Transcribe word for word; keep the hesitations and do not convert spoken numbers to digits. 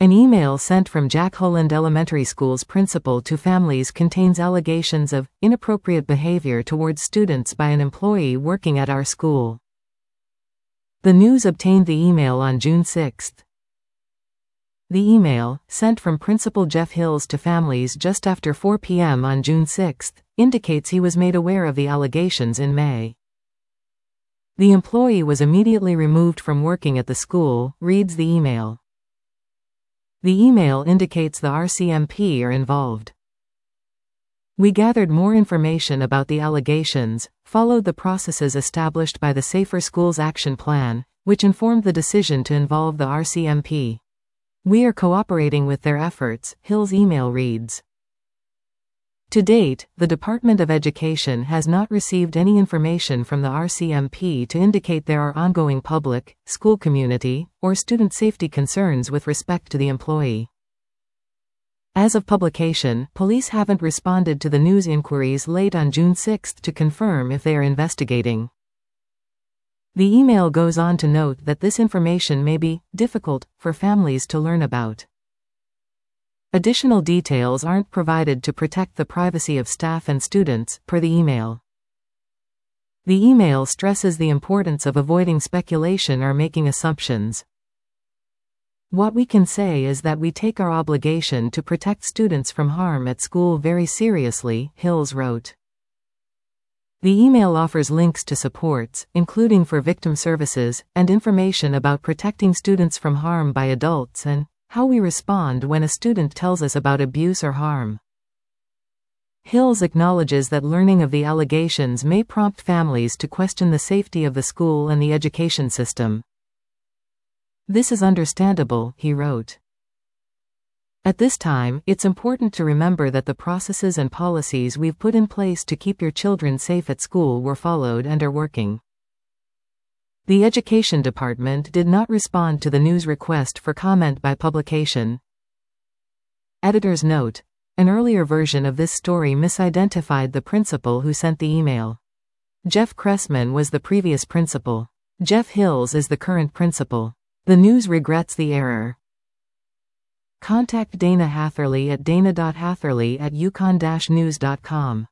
An email sent from Jack Holland Elementary School's principal to families contains allegations of inappropriate behavior towards students by an employee working at our school. The News obtained the email on June sixth. The email, sent from Principal Jeff Hills to families just after four p m on June sixth, indicates he was made aware of the allegations in May. The employee was immediately removed from working at the school, reads the email. The email indicates the R C M P are involved. We gathered more information about the allegations, followed the processes established by the Safer Schools Action Plan, which informed the decision to involve the R C M P. We are cooperating with their efforts, Hill's email reads. To date, the Department of Education has not received any information from the R C M P to indicate there are ongoing public, school community, or student safety concerns with respect to the employee. As of publication, police haven't responded to the news inquiries late on June sixth to confirm if they are investigating. The email goes on to note that this information may be difficult for families to learn about. Additional details aren't provided to protect the privacy of staff and students, per the email. The email stresses the importance of avoiding speculation or making assumptions. What we can say is that we take our obligation to protect students from harm at school very seriously, Hills wrote. The email offers links to supports, including for victim services, and information about protecting students from harm by adults and how we respond when a student tells us about abuse or harm. Hills acknowledges that learning of the allegations may prompt families to question the safety of the school and the education system. This is understandable, he wrote. At this time, it's important to remember that the processes and policies we've put in place to keep your children safe at school were followed and are working. The Education Department did not respond to the news request for comment by publication. Editor's note: an earlier version of this story misidentified the principal who sent the email. Jeff Cressman was the previous principal. Jeff Hills is the current principal. The news regrets the error. Contact Dana Hatherley at dana dot hatherley at yukon dash news dot com.